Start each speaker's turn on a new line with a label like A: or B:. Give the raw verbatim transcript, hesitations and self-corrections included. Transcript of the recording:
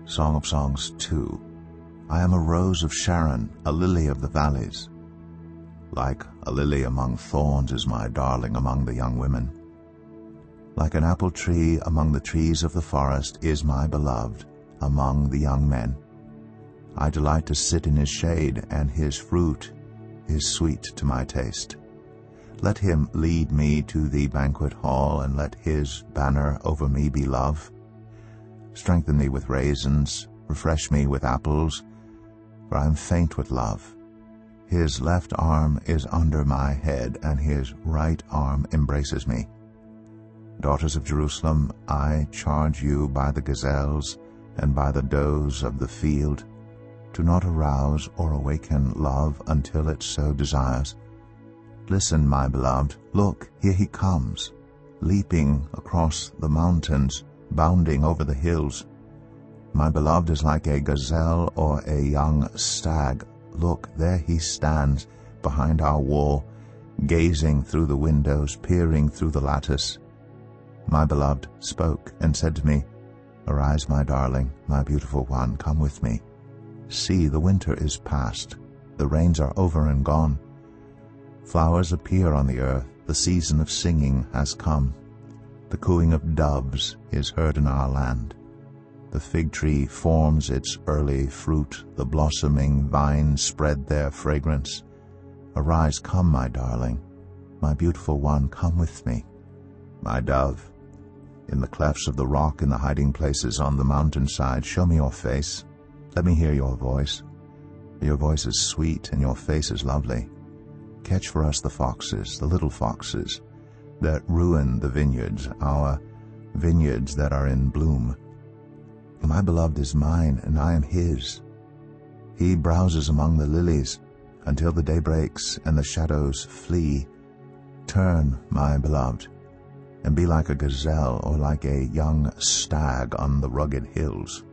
A: Song of Songs two. I am a rose of Sharon, a lily of the valleys. Like a lily among thorns is my darling among the young women. Like an apple tree among the trees of the forest is my beloved among the young men. I delight to sit in his shade, and his fruit is sweet to my taste. Let him lead me to the banquet hall, and let his banner over me be love. Strengthen me with raisins, refresh me with apples, for I am faint with love. His left arm is under my head, and his right arm embraces me. Daughters of Jerusalem, I charge you by the gazelles and by the does of the field, do not arouse or awaken love until it so desires. Listen, my beloved, look, here he comes, leaping across the mountains, bounding over the hills. My beloved is like a gazelle or a young stag. Look, there he stands behind our wall, gazing through the windows, peering through the lattice. My beloved spoke and said to me, Arise, my darling, my beautiful one, come with me. See, the winter is past, the rains are over and gone. Flowers appear on the earth, the season of singing has come. The cooing of doves is heard in our land. The fig tree forms its early fruit, the blossoming vines spread their fragrance. Arise, come, my darling, my beautiful one, come with me. My dove, in the clefts of the rock, in the hiding places on the mountainside, show me your face. Let me hear your voice. Your voice is sweet and your face is lovely. Catch for us the foxes, the little foxes, that ruin the vineyards, our vineyards that are in bloom. My beloved is mine, and I am his. He browses among the lilies until the day breaks and the shadows flee. Turn, my beloved, and be like a gazelle or like a young stag on the rugged hills.